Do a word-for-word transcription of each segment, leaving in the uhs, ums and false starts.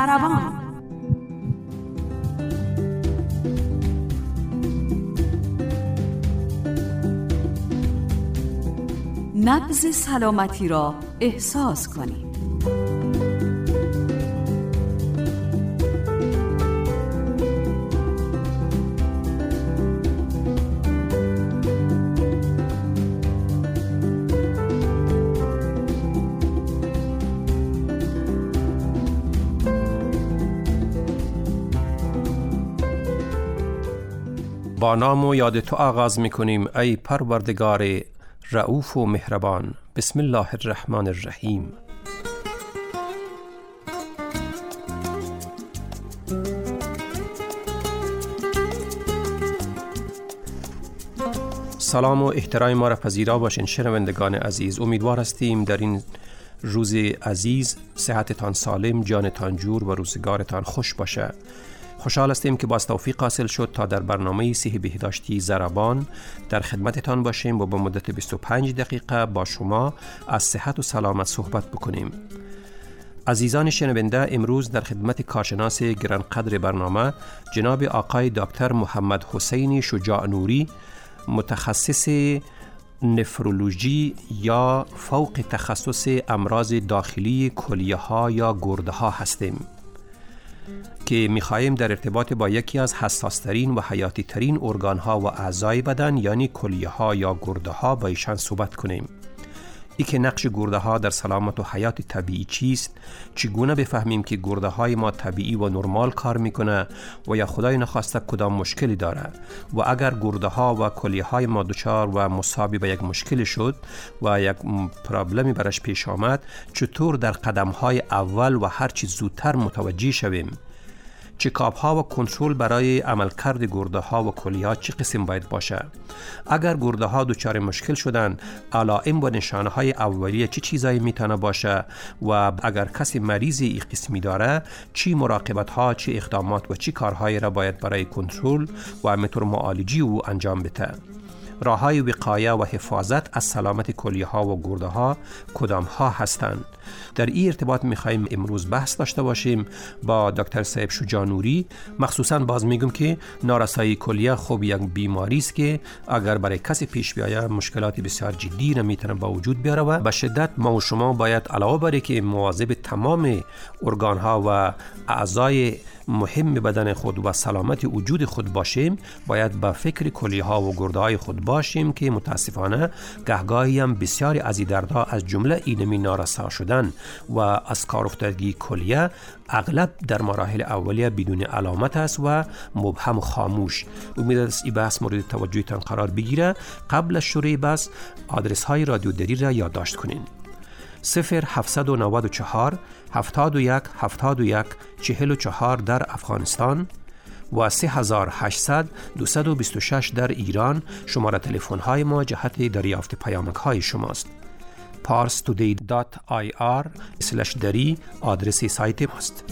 ضربان. نبض سلامتی را احساس کنید. با نام و یاد تو آغاز می‌کنیم ای پروردگار رؤوف و مهربان. بسم الله الرحمن الرحیم. سلام و احترام ما را پذیرا باشین شنوندگان عزیز. امیدوار هستیم در این روز عزیز صحتتان سالم، جانتان جور و روزگارتان خوش باشه. خوشحال هستیم که باز توفیق حاصل شد تا در برنامه صحی بهداشتی ضربان در خدمتتان باشیم و با مدت بیست و پنج دقیقه با شما از صحت و سلامت صحبت بکنیم. عزیزان شنونده، امروز در خدمت کارشناس گرانقدر برنامه جناب آقای دکتر محمد حسین شجاع نوری، متخصص نفرولوژی یا فوق تخصص امراض داخلی کلیه ها یا گرده ها هستیم که می‌خواهیم در ارتباط با یکی از حساس‌ترین و حیاتی ترین ارگان‌ها و اعضای بدن یعنی کلیه‌ها یا گرده‌ها با ایشان صحبت کنیم. ای که نقش گرده‌ها در سلامت و حیات طبیعی چیست، چگونه بفهمیم که گرده‌های ما طبیعی و نرمال کار میکنه و یا خدای نخواسته کدام مشکلی داره و اگر گرده‌ها و کلیه‌های ما دچار و مصاب به یک مشکلی شد و یک پرابلمی برش پیش آمد، چطور در قدم‌های اول و هر چیز زودتر متوجه شویم؟ چکاپ‌ها و کنترل برای عملکرد گرده‌ها و کلیه‌ها چه قسم باید باشه؟ اگر گرده‌ها دچار مشکل شدن، علائم و نشانه‌های اولیه چه چی چیزایی میتونه باشه و اگر کسی مریضی این قسمی داره، چی مراقبت‌ها، چه اقدامات و چی کارهایی را باید برای کنترل و همینطور معالجه او انجام بده؟ راه‌های وقایه و حفاظت از سلامت کلیه‌ها و گرده‌ها کدام‌ها هستند؟ در این ارتباط می‌خوایم امروز بحث داشته باشیم با دکتر صاحب شجاع نوری. مخصوصاً باز میگم که نارسایی کلیه خوب یک بیماری است که اگر برای کسی پیش بیاید مشکلات بسیار جدی را میتونه با وجود بیاره و به شدت ما و شما باید علاوه بر که مواظب تمام ارگان‌ها و اعضای مهم بدن خود و سلامت وجود خود باشیم، باید با فکر کلیه‌ها و گرده‌های خود باشیم که متاسفانه گهگاهی هم بسیاری از این دردها از جمله اینمی نارسا شدن و از کار افتادگی کلیه اغلب در مراحل اولیه بدون علامت است و مبهم و خاموش. امید است این بحث مورد توجهتان قرار بگیره. قبل از شروع بحث آدرس های رادیو دری را یادداشت کنین: صفر هفتصد و نود و چهار هفتاد و یک هفتاد و یک چهل و چهار در افغانستان و سه هزار و هشتصد دویست و بیست و شش در ایران. شماره تلفن های ما جهت دریافت پیامک های شماست. پارس تودی دات آی آر اسلش دری آدرس سایت ماست.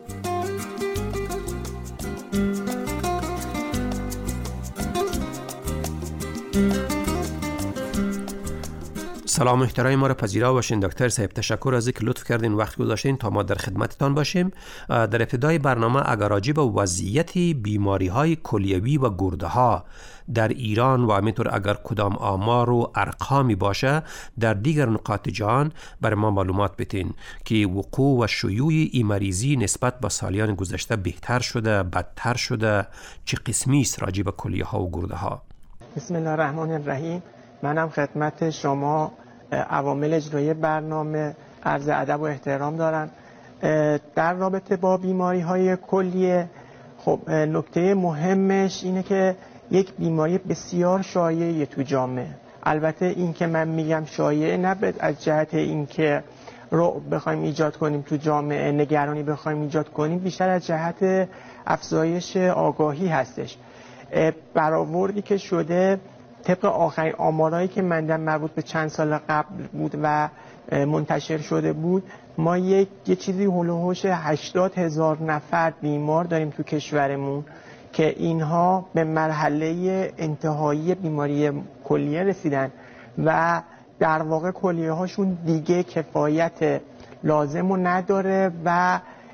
سلام احترام ما را پذیرا باشین دکتر صاحب. تشکر از اینکه لطف کردین وقت گذاشتین تا ما در خدمتتان باشیم. در ابتدای برنامه اگر راجع به وضعیت بیماری‌های کلیوی و گرده‌ها در ایران و همینطور اگر کدام آمار و ارقامی باشه در دیگر نقاط جهان برای ما معلومات بدین که وقوع و شیوع این مریضی نسبت به سالیان گذشته بهتر شده، بدتر شده، چه قسمی است راجع به کلیه‌ها و گرده‌ها؟ بسم الله الرحمن الرحیم. منم خدمت شما عوامل اجرایی برنامه عرض ادب و احترام دارم. در رابطه با بیماری های کلیه، خب نکته مهمش اینه که یک بیماری بسیار شایعه تو جامعه. البته این که من میگم شایعه نه از جهت این که رو بخوایم ایجاد کنیم تو جامعه، نگرانی بخوایم ایجاد کنیم، بیشتر از جهت افزایش آگاهی هستش. برآوردی که شده طبق آخرین آمارایی که من در مربوط به چند سال قبل بود و منتشر شده بود، ما یک یه چیزی هولوحوش هشتاد هزار نفر بیمار داریم تو کشورمون که اینها به مرحله انتهایی بیماری کلیه رسیدن و در واقع کلیه هاشون دیگه کفایت لازم رو نداره و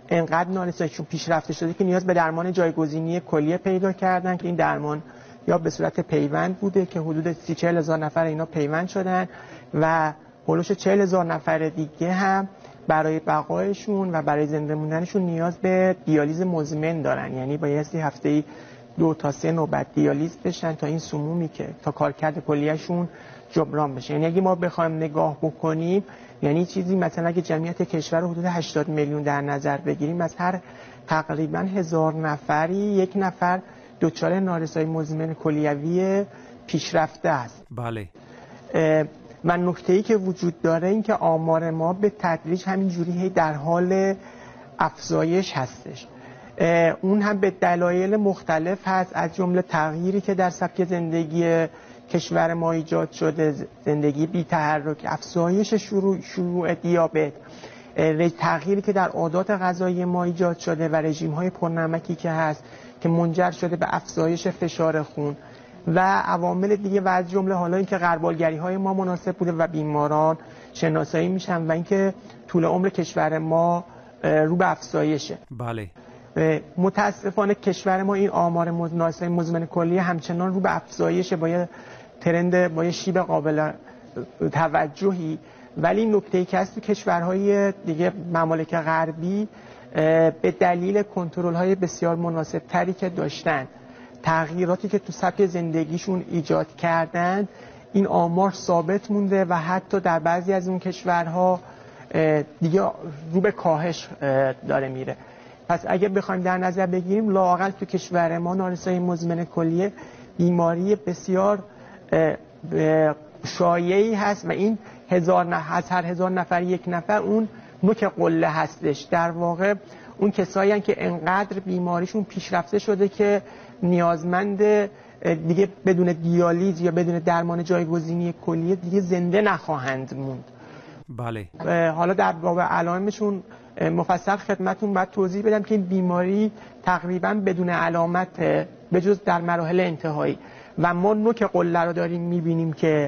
انقدر نارساییشون پیشرفته شده که نیاز به درمان جایگزینی کلیه پیدا کردن که این درمان یا به صورت پیوند بوده که حدود سی چهل هزار نفر اینا پیوند شدن و هولوش چهل هزار نفر دیگه هم برای بقایشون و برای زنده موندنشون نیاز به دیالیز مزمن دارن، یعنی بایستی هفته‌ای دو تا سه نوبت دیالیز بشن تا این سمومی که تا کارکرد کلیهشون جبران بشه. یعنی اگه ما بخوایم نگاه بکنیم، یعنی چیزی مثلا اگه جمعیت کشور رو حدود هشتاد میلیون در نظر بگیریم، از هر تقریبا هزار نفری یک نفر دچار نارسایی مزمن کلیوی پیشرفته است. بله. و نکته‌ای که وجود داره این که آمار ما به تدریج همینجوری در حال افزایش هستش. اون هم به دلایل مختلف هست، از جمله تغییری که در سبک زندگی کشور ما ایجاد شده، زندگی بی تحرک، افزایش شروع شیوع دیابت، تغییری که در عادات غذایی ما ایجاد شده و رژیم‌های پرنمکی که هست که منجر شده به افزایش فشار خون و عوامل دیگه و از جمله حالا اینکه غربالگری‌های ما مناسب بوده و بیماران شناسایی میشن و اینکه طول عمر کشور ما رو به افزایشه. بله. متاسفانه کشور ما این آمار نارسایی مزمن کلیه همچنان رو به افزایشه با یه ترند با یه شیب قابل توجهی، ولی نکته‌ای که هست تو کشورهای دیگه ممالک غربی به دلیل کنترل‌های بسیار مناسب تری که داشتن، تغییراتی که تو سبک زندگیشون ایجاد کردن، این آمار ثابت مونده و حتی در بعضی از اون کشورها دیگه رو به کاهش داره میره. پس اگه بخوایم در نظر بگیریم لااقل تو کشور ما نارسایی مزمن کلیه بیماری بسیار شایعی هست و این هزار نفر از هر هزار نفر یک نفر اون نوک قله هستش. در واقع اون کسایی هستن که انقدر بیماریشون پیشرفته شده که نیازمند دیگه بدون دیالیز یا بدون درمان جایگزینی کلیه دیگه زنده نخواهند موند. بله. حالا در باب علائمشون مفصل خدمتون باید توضیح بدم که این بیماری تقریبا بدون علامت به جز در مراحل انتهایی و ما نوک قله رو داریم میبینیم که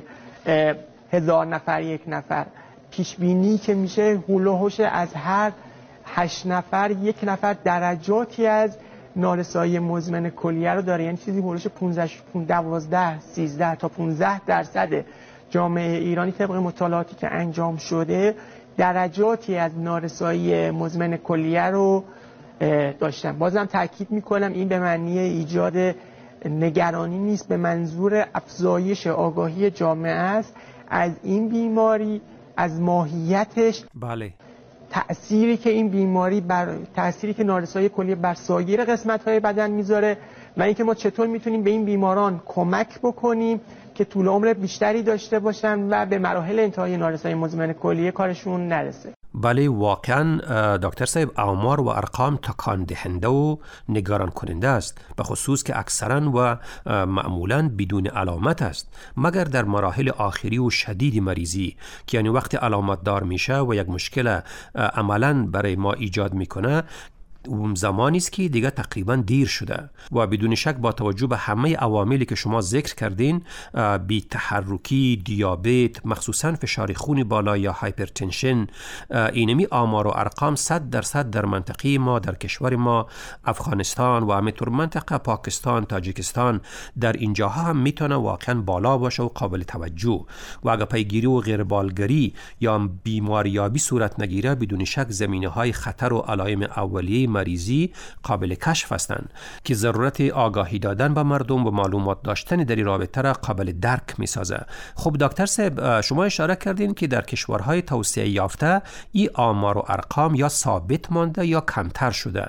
هزار نفر یک نفر، پیش بینی که میشه هولوحش از هر هشت نفر یک نفر درجاتی از نارسایی مزمن کلیه رو داره، یعنی چیزی هولوش پانزده دوازده سیزده تا پانزده درصد جامعه ایرانی طبق مطالعاتی که انجام شده درجاتی از نارسایی مزمن کلیه رو داشتن. بازم تاکید میکنم این به معنی ایجاد نگرانی نیست، به منظور افزایش آگاهی جامعه است از این بیماری، از ماهیتش. بله. تأثیری که این بیماری بر تأثیری که نارسایی کلیه بر سایر قسمت‌های بدن میذاره و اینکه ما چطور میتونیم به این بیماران کمک بکنیم که طول عمر بیشتری داشته باشن و به مراحل انتهایی نارسایی مزمن کلیه کارشون نرسه. بله، واقعا دکتر صاحب آمار و ارقام تکان دهنده و نگران کننده است، به خصوص که اکثرا و معمولا بدون علامت است مگر در مراحل آخری و شدید مریضی که یعنی وقتی علامت دار میشه و یک مشکل عملا برای ما ایجاد میکنه، اون زمانی است که دیگه تقریبا دیر شده و بدون شک با توجه به همه عواملی که شما ذکر کردین، بی تحرکی، دیابت، مخصوصا فشار خون بالا یا هایپرتنشن، اینمی آمار و ارقام صد درصد در منطقه ما، در کشور ما، افغانستان و همینطور منطقه پاکستان، تاجیکستان، در اینجاها هم میتونه واقعا بالا باشه و قابل توجه و اگر پیگیری و غیربالگری یا بیماریابی صورت نگیره، بدون شک زمینه های خطر و علائم اولیه مریضی قابل کشف هستند که ضرورت آگاهی دادن به مردم و معلومات داشتن در این رابطه را قابل درک می سازه. خب دکتر صاحب، شما اشاره کردین که در کشورهای توسعه یافته این آمار و ارقام یا ثابت مانده یا کمتر شده.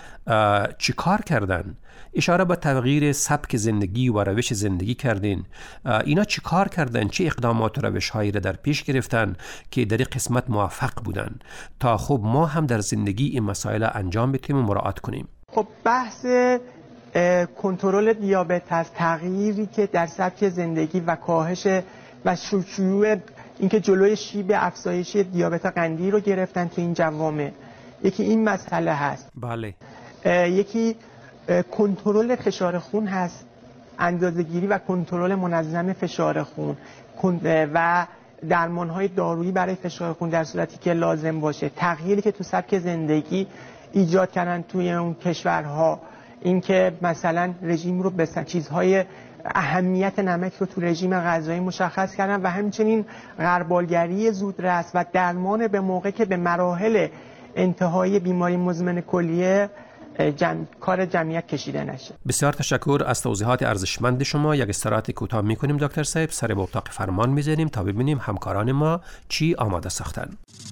چی کار کردن؟ اشاره به تغییر سبک زندگی و روش زندگی کردین. اینا چی کار کردن؟ چه اقدامات و روش هایی را در پیش گرفتن که در این قسمت موفق بودن تا خب ما هم در زندگی این مسائل انجام بدیم و مراعات کنیم؟ خب بحث کنترل دیابت هست، تغییری که در سبک زندگی و کاهش و شیوع اینکه جلوی شیب افزایش دیابت قندی رو گرفتن تو این جوامع. یکی این مسئله هست. بله. یکی کنترل فشار خون هست، اندازه‌گیری و کنترل منظم فشار خون و درمان‌های دارویی برای فشار خون در صورتی که لازم باشه. تغییری که تو سبک زندگی ایجاد کردن توی اون کشورها، اینکه مثلا رژیم رو به چیزهای اهمیت نمک رو تو رژیم غذایی مشخص کردن و همچنین غربالگری زودرس و درمان به موقع که به مراحل انتهای بیماری مزمن کلیه جمع... کار جمعیت کشیده نشه. بسیار تشکر از توضیحات ارزشمند شما. یک استراحت کوتاه میکنیم دکتر صاحب، سر به اتاق فرمان میزنیم تا ببینیم همکاران ما چی آماده ساختن.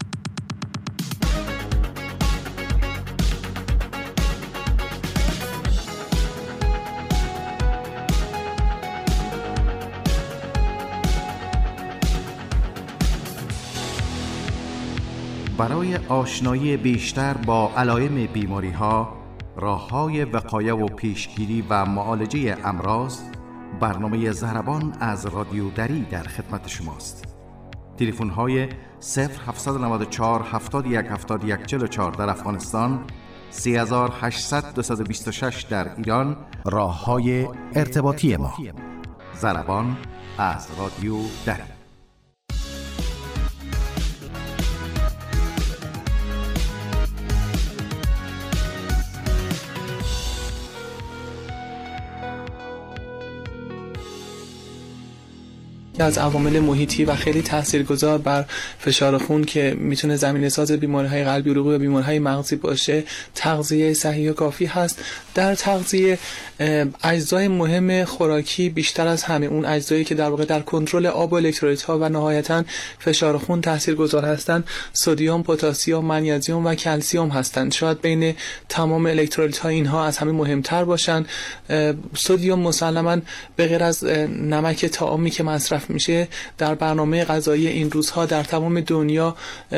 برای آشنایی بیشتر با علائم بیماری‌ها، راه‌های وقایه و پیشگیری و معالجه امراض، برنامه ضربان از رادیو دری در خدمت شماست. تلفن‌های صفر هفت نه چهار هفت یک هفت یک چهار چهار در افغانستان، سه هشت صفر صفر دو دو شش در ایران، راه‌های ارتباطی ما. ضربان از رادیو دری. از عوامل محیطی و خیلی تاثیرگذار بر فشار خون که میتونه زمینه‌ساز بیماری‌های قلبی عروقی و بیماری‌های مغزی باشه، تغذیه صحیح و کافی هست. در تغذیه اجزای مهم خوراکی بیشتر از همه اون اجزایی که در واقع در کنترل آب و الکترولیت‌ها و نهایتاً فشار خون تاثیرگذار هستند، سدیم، پتاسیم، منیزیم و کلسیم هستند. شاید بین تمام الکترولیت‌ها اینها از همه مهمتر باشند. سدیم مسلماً به غیر از نمک طعامی که مصرف میشه در برنامه غذایی این روزها در تمام دنیا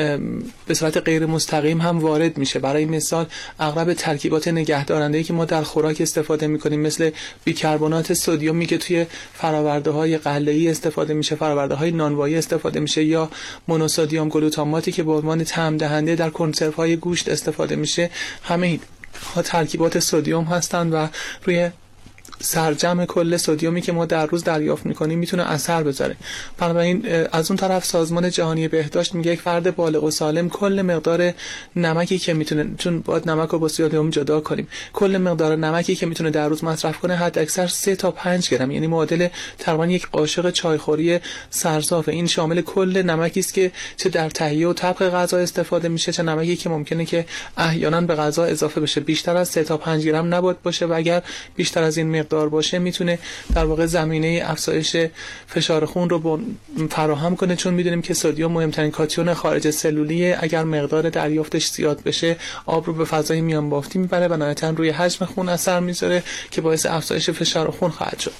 به صورت غیر مستقیم هم وارد میشه. برای مثال اغلب ترکیبات نگهدارنده‌ای که ما در خوراک استفاده میکنیم مثل بیکربنات سدیمی که توی فرآورده‌های غله‌ای استفاده میشه، فرآورده‌های نانوایی استفاده میشه، یا مونوسدیم گلوتاماتی که به عنوان طعم دهنده در کنسروهای گوشت استفاده میشه، همه اینها ترکیبات سدیم هستند و روی سرجم کل سدیمی که ما در روز دریافت میکنیم میتونه اثر بذاره. بنابراین از اون طرف سازمان جهانی بهداشت میگه یک فرد بالغ و سالم کل مقدار نمکی که میتونه، چون باید نمک رو با سدیم جدا کنیم، کل مقدار نمکی که میتونه در روز مصرف کنه حد اکثر سه تا پنج گرم، یعنی معادل تقریبا یک قاشق چایخوری سرصافه. این شامل کل نمکی است که چه در تهیه و طبخ غذا استفاده میشه، چه نمکی که ممکنه که احیانا به غذا اضافه بشه. بیشتر از سه تا پنج گرم نباید باشه و اگر بیشتر از این مقدار باشه میتونه در واقع زمینه افزایش فشار خون رو فراهم کنه، چون میدونیم که سدیم مهمترین کاتیون خارج سلولیه. اگر مقدار دریافتش زیاد بشه آب رو به فضای میان بافتی میبره و نهایتاً روی حجم خون اثر میذاره که باعث افزایش فشار خون خواهد شد.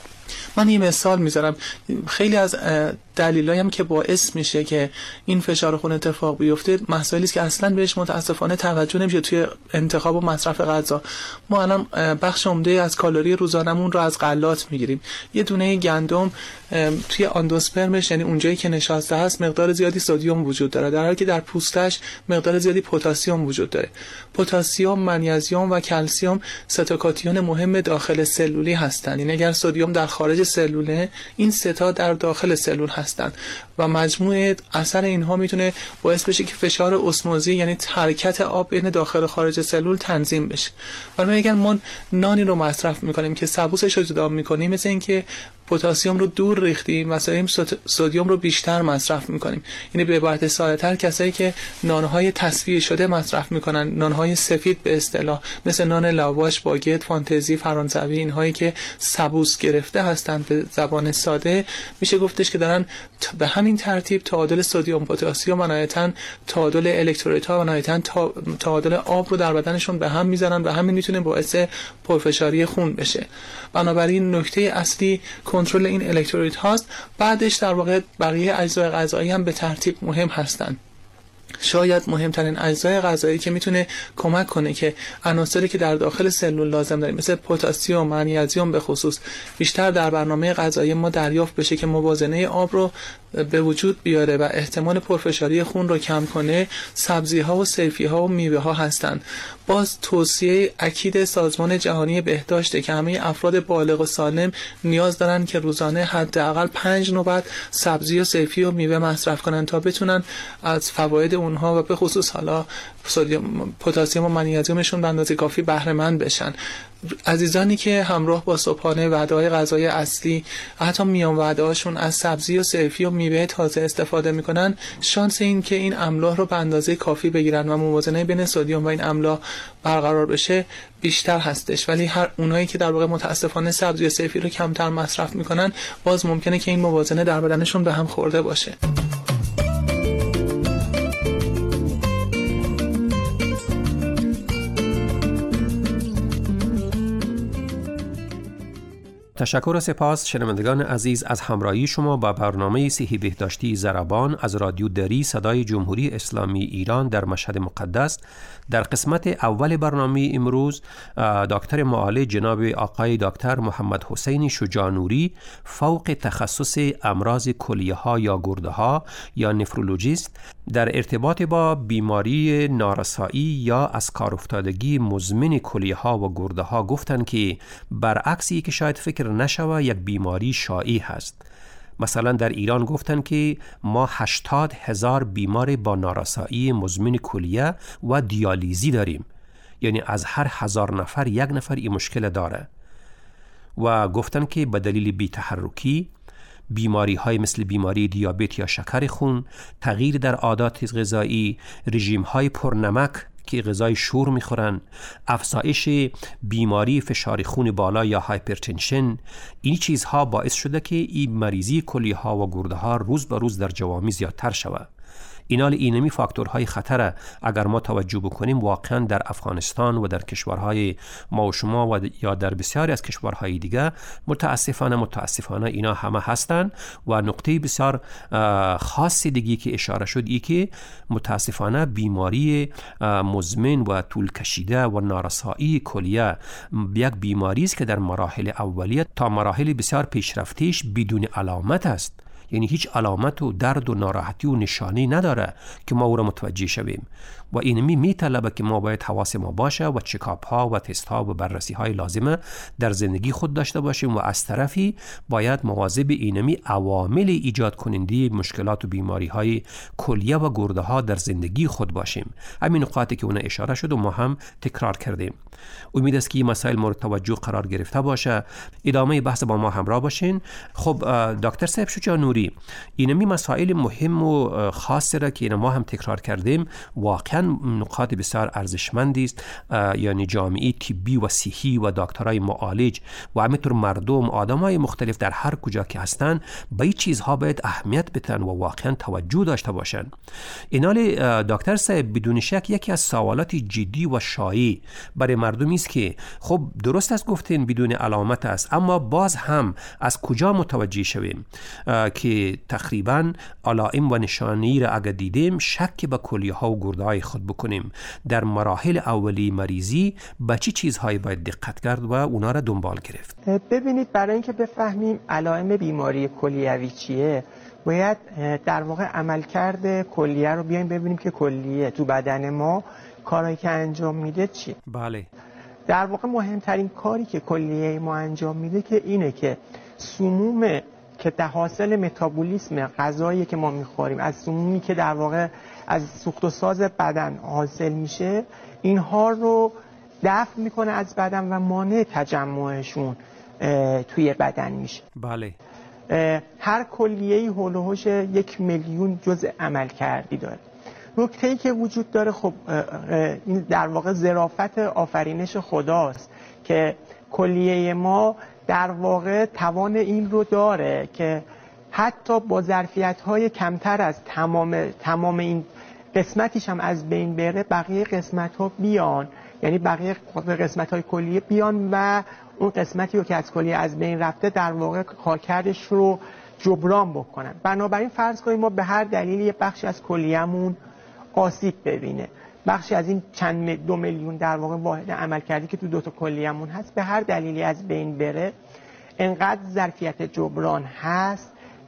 من یه مثال میذارم. خیلی از دلایلی هم که باعث میشه که این فشار خون اتفاق بیفته مسائلی است که اصلا بهش متاسفانه توجه نمیشه توی انتخاب و مصرف غذا. ما الان بخش عمده از کالری روزانمون رو از غلات میگیریم. یه دونه گندم توی اندوسپرمش، یعنی اونجایی که نشاسته هست، مقدار زیادی سدیم وجود داره، در حالی که در پوستش مقدار زیادی پتاسیم وجود داره. پتاسیم، منیزیم و کلسیم سه تا کاتیون مهم داخل سلولی هستند. یعنی اگر سدیم در خارج سلوله، این سه تا در داخل سلول هستند و مجموع اثر اینها میتونه باعث بشه که فشار اسموزی، یعنی حرکت آب بین داخل و خارج سلول تنظیم بشه. ولی اگر ما نانی رو مصرف میکنیم که سبوسش رو جدا میکنیم، مثل اینکه پتاسیم رو دور ریختیم و سدیم رو بیشتر مصرف میکنیم. یعنی به عبارت ساده‌تر کسایی که نانهای تصفیه شده مصرف میکنن، نانهای سفید به اصطلاح، مثل نان لاواش، باگت، فانتزی، فرانسوی، اینهایی که سبوس گرفته هستند به زبان ساده، میشه گفتش که دارن به همین ترتیب تعادل سدیم، پتاسیم و نهایتاً تعادل الکترولیت‌ها و نهایتاً تعادل آب رو در بدنشون به هم میزنن و همین میتونه باعث پرفشاری خون بشه. بنابراین نکته اصلی کنترل این الکترولیت هاست. بعدش در واقع بقیه اجزای غذایی هم به ترتیب مهم هستند. شاید مهمترین اجزای غذایی که میتونه کمک کنه که عناصری که در داخل سلول لازم داریم مثل پتاسیم، منیزیم به خصوص بیشتر در برنامه غذایی ما دریافت بشه که موازنه آب رو به وجود بیاره و احتمال پرفشاری خون رو کم کنه سبزی ها و صیفی ها و میوه ها هستند. باز توصیه اکید سازمان جهانی بهداشته که همه افراد بالغ و سالم نیاز دارن که روزانه حداقل پنج نوبت سبزی و صیفی و میوه مصرف کنن تا بتونن از فواید اونها و به خصوص حالا سدیم، پتاسیم و منیزیمشون به اندازه کافی بهره مند بشن. عزیزانی که همراه با صبحانه وعده‌های غذای اصلی حتی میان وعده‌هاشون از سبزی و صیفی و میوه تازه استفاده میکنن، شانس این که این املاح رو به اندازه کافی بگیرن و موازنه بین سدیم و این املاح برقرار بشه بیشتر هستش. ولی هر اونایی که در واقع متاسفانه سبزی و صیفی رو کمتر مصرف میکنن، باز ممکنه که این موازنه در بدنشون به هم خورده باشه. تشکر و سپاس شنوندگان عزیز از همراهی شما با برنامه صحی بهداشتی ضربان از رادیو دری صدای جمهوری اسلامی ایران در مشهد مقدس. در قسمت اول برنامه امروز دکتر معالج جناب آقای دکتر محمد حسین شجاع‌نوری فوق تخصص امراض کلیه ها یا گرده ها یا نفرولوژیست در ارتباط با بیماری نارسایی یا از کار افتادگی مزمن کلیه ها و گرده ها گفتند که برعکسی که شاید فکر نشوه یک بیماری شایع هست. مثلا در ایران گفتن که ما هشتاد هزار بیمار با نارسایی مزمن کلیه و دیالیزی داریم، یعنی از هر هزار نفر یک نفر این مشکل داره. و گفتن که به دلیل بی‌تحرکی بیماری های مثل بیماری دیابت یا شکر خون، تغییر در عادات غذایی، رژیم های پرنمک که غذای شور میخورن، افزایش بیماری فشار خون بالا یا هایپرتنشن، این چیزها باعث شده که این مریضی کلیه ها و گرده ها روز به روز در جوامع زیادتر شود. اینال اینمی فاکتورهای خطره اگر ما توجه بکنیم واقعا در افغانستان و در کشورهای ما و شما و یا در بسیاری از کشورهای دیگه متاسفانه متاسفانه اینا همه هستن. و نقطه بسیار خاصی دیگه که اشاره شد ای که متاسفانه بیماری مزمن و طول کشیده و نارسایی کلیه یک بیماری است که در مراحل اولیه تا مراحل بسیار پیشرفته‌اش بدون علامت است، یعنی هیچ علامت و درد و ناراحتی و نشانی نداره که ما او را متوجه شویم. و اینمی می طلبه که ما باید حواس ما باشه و چکاپ ها و تست ها و بررسی های لازمه در زندگی خود داشته باشیم و از طرفی باید مواظب اینمی عوامل ایجاد کننده مشکلات و بیماری های کلیه و گرده ها در زندگی خود باشیم. همین نقاطی که اون اشاره شد و ما هم تکرار کردیم. امید است که این مسائل مورد توجه قرار گرفته باشه. ادامه بحث با ما همراه باشین. خب دکتر صاحب شجاع‌نوری، اینمی مسائل مهم و خاصی را که ما هم تکرار کردیم واقعا نقاط بسیار ارزشمندی است. یعنی جامعه طبی و صحی و دکترای معالج و همینطور مردم آدمای مختلف در هر کجا که هستن به این چیزها باید اهمیت بدن و واقعا توجه داشته باشن. اینال دکتر صاحب بدون شک یکی از سوالات جدی و شایع برای مردمی است که خب درست است گفتین بدون علامت است، اما باز هم از کجا متوجه شویم که تقریبا علائم و نشانی را اگر دیدیم شک به کلیه ها و گرده های خود بکنیم. در مراحل اولی مریضی به چی چیزهایی باید دقت کرد و اونا را دنبال گرفت؟ ببینید برای اینکه بفهمیم علائم بیماری کلیوی چیه باید در واقع عملکرد کلیه رو بیایم ببینیم که کلیه تو بدن ما کارهایی که انجام میده چیه. بله. در واقع مهمترین کاری که کلیه ما انجام میده که اینه که سموم که در حاصل متابولیسم غذایی که ما میخوریم، از سمومی که در واقع از سوخت و ساز بدن حاصل میشه، اینها رو دفع میکنه از بدن و مانع تجمعشون توی بدن میشه. بله. هر کلیه‌ای هول و هوش یک میلیون جزء عمل کردی داره. نکته‌ای که وجود داره خب این در واقع ظرافت آفرینش خداست که کلیه ما در واقع توان این رو داره که حتی با ظرفیت‌های کمتر از تمام تمام این قسمتیش هم از بین بره، بقیه قسمت‌ها بیان، یعنی بقیه قسمت‌های کلیه بیان و اون قسمتی رو که از کلیه از بین رفته در واقع کارکردش رو جبران بکنن. بنابراین فرض کنیم ما به هر دلیلی یه بخشی از کلیه‌مون آسیب ببینه، بخشی از این چند دو میلیون در واقع واحد عمل کردی که تو دو تا کلیه‌مون هست به هر دلیلی از بین بره، انقدر ظرفیت جبران هست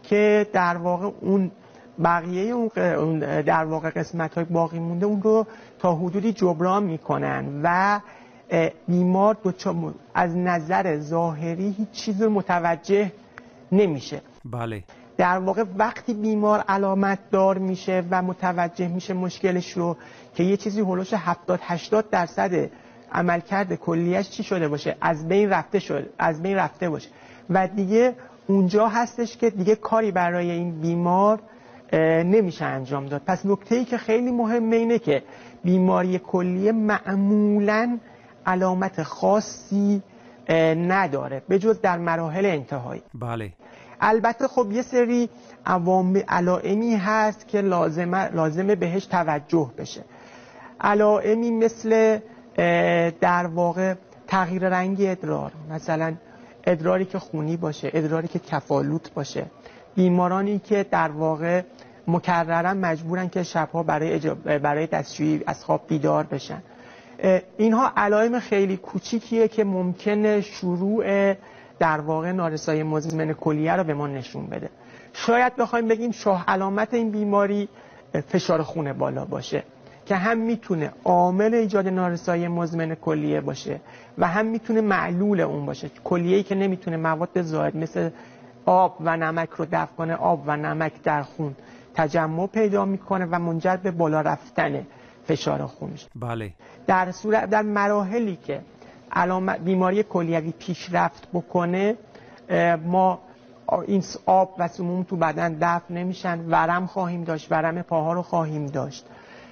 که در واقع اون بقیه اون در واقع قسمت‌های باقی مونده اون رو تا حدودی جبران میکنن و بیمار از نظر ظاهری هیچ چیز رو متوجه نمیشه. بله. در واقع وقتی بیمار علامت دار میشه و متوجه میشه مشکلش رو که یه چیزی هولوش هفتاد هشتاد درصد عملکرد کلیهش چی شده باشه، از بین رفته شده از بین رفته باشه و دیگه اونجا هستش که دیگه کاری برای این بیمار نمیشه انجام داد. پس نکته‌ای که خیلی مهمه اینه که بیماری کلیه معمولاً علامت خاصی نداره به جز در مراحل انتهایی. بله. البته خب یه سری عوامل علائمی هست که لازمه لازمه بهش توجه بشه. علائمی مثل در واقع تغییر رنگ ادرار، مثلا ادراری که خونی باشه، ادراری که کفالوت باشه، بیمارانی که در واقع مکررا مجبورن که شبها برای برای دستشویی از خواب بیدار بشن. اینها علائم خیلی کوچیکیه که ممکنه شروع در واقع نارسایی مزمن کلیه رو به ما نشون بده. شاید بخوایم بگیم شاه علامت این بیماری فشار خون بالا باشه که هم میتونه عامل ایجاد نارسایی مزمن کلیه باشه و هم میتونه معلول اون باشه. کلیه‌ای که نمیتونه مواد زائد مثل آب و نمک رو دفع کنه، آب و نمک در خون تجمع پیدا میکنه و منجر به بالا رفتن فشار خون میشه. بله. در صورت در مراحلی که علامت بیماری کلیوی پیشرفت بکنه ما این آب و سموم تو بدن دفع نمیشن، ورم خواهیم داشت، ورم پاها رو خواهیم داشت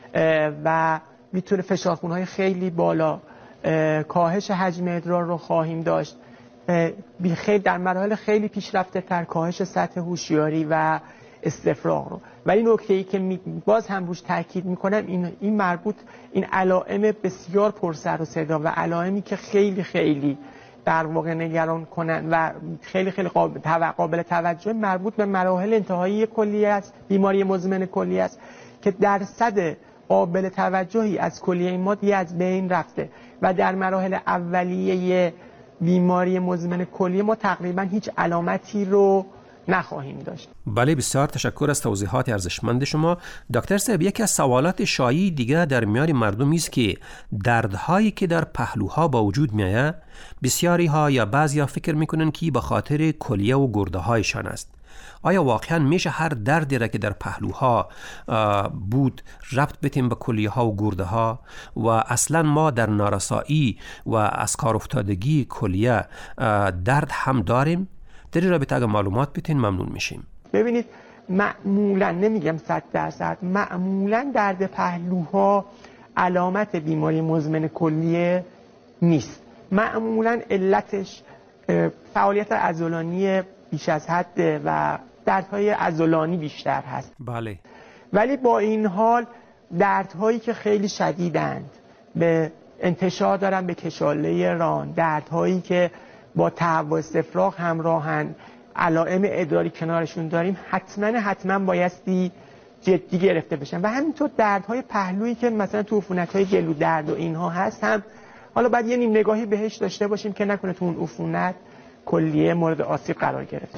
و میتونه فشار خونهای خیلی بالا، کاهش حجم ادرار رو خواهیم داشت، خیلی در مراحل خیلی پیشرفته تر کاهش سطح هوشیاری و استفراغ رو. ولی نکته‌ای که باز هم روش تاکید میکنم این این مربوط این علائم بسیار پرسر و صدا و علائمی که خیلی خیلی در واقع نگران کنن و خیلی خیلی قابل توجه مربوط به مراحل انتهایی کلیه است، بیماری مزمن کلیه است که درصد قابل توجهی از کلیه ما دیگه از بین رفته و در مراحل اولیه بیماری مزمن کلیه ما تقریبا هیچ علامتی رو نخواهیم داشت. بله، بسیار تشکر از توضیحات ارزشمند شما. دکتر صاحب، یکی از سوالات شایع دیگه در میان مردم است که دردهایی که در پهلوها با وجود میآید بسیاری ها یا بعضیا فکر میکنن که به خاطر کلیه و گرده هایشان است. آیا واقعا میشه هر دردی را که در پهلوها بود ربط بدیم به کلیه ها و گرده ها و اصلا ما در نارسایی و از کار افتادگی کلیه درد هم داریم؟ در این رابطه اگر معلومات بتین ممنون میشیم. ببینید معمولا نمیگم صد درصد، معمولا درد پهلوها علامت بیماری مزمن کلیه نیست. معمولا علتش فعالیت عضلانی بیش از حد و دردهای عضلانی بیشتر هست. بله. ولی با این حال دردهایی که خیلی شدیدند، به انتشار دارن به کشاله ران، دردهایی که با تهوع استفراغ همراهن، علائم ادراری کنارشون داریم، حتما حتما بایستی جدی گرفته بشن. و همینطور دردهای پهلویی که مثلا تو عفونت‌های گلو درد و اینها هست هم حالا باید یه نیم نگاهی بهش داشته باشیم که نکنه تو اون عفونت کلیه مورد آسیب قرار گرفته.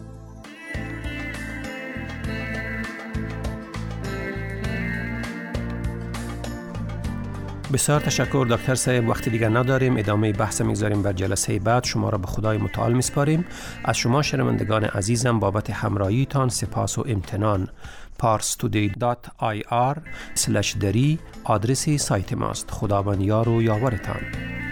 بسیار تشکر دکتر صاحب. وقتی دیگر نداریم، ادامه بحث میگذاریم بر جلسه بعد. شما را به خدای متعال میسپاریم. از شما شنوندگان عزیزم بابت همراهیتان سپاس و امتنان. پارس تودی دات آی آر اسلش دری آدرس سایت ماست. خداوند یار و یاورتان.